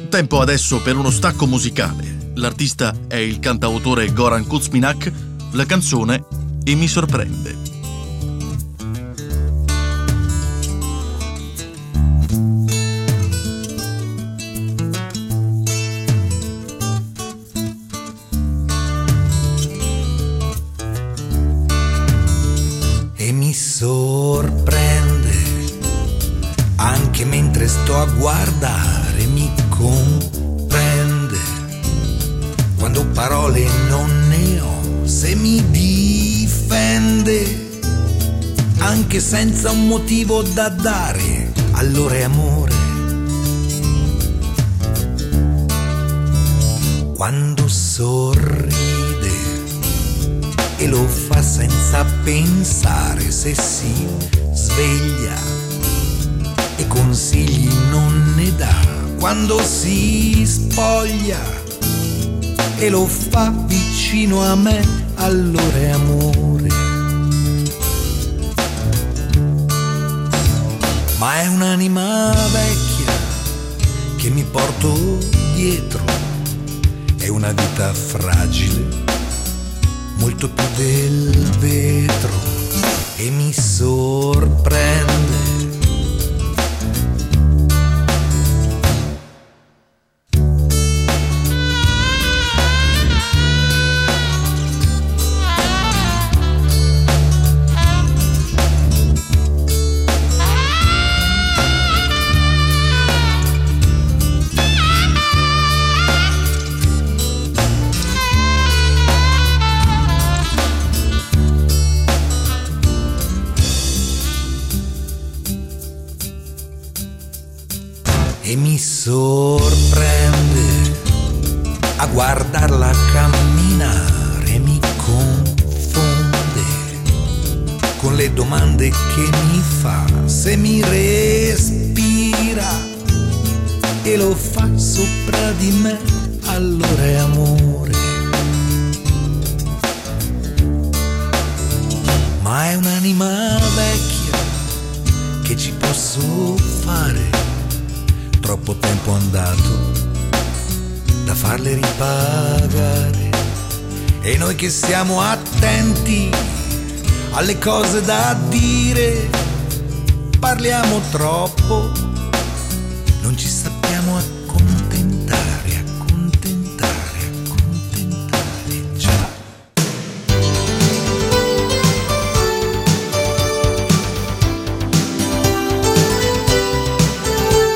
Tempo adesso per uno stacco musicale. L'artista è il cantautore Goran Kuzminak, la canzone E mi sorprende. E mi sorprende, anche mentre sto a guardare, mi comprende. Quando parole non ne ho, se mi difende, anche senza un motivo da dare, allora è amore. Quando sorride e lo fa senza pensare, se si sveglia e consigli non ne dà, quando si spoglia e lo fa vicino a me, allora è amore. Ma è un'anima vecchia che mi porto dietro, è una vita fragile, molto più del vetro, e mi sorprende. E mi sorprende a guardarla camminare, mi confonde con le domande che mi fa, se mi respira e lo fa sopra di me, allora è amore. Ma è un'anima vecchia che ci posso fare, troppo tempo andato da farle ripagare, e noi che siamo attenti alle cose da dire parliamo troppo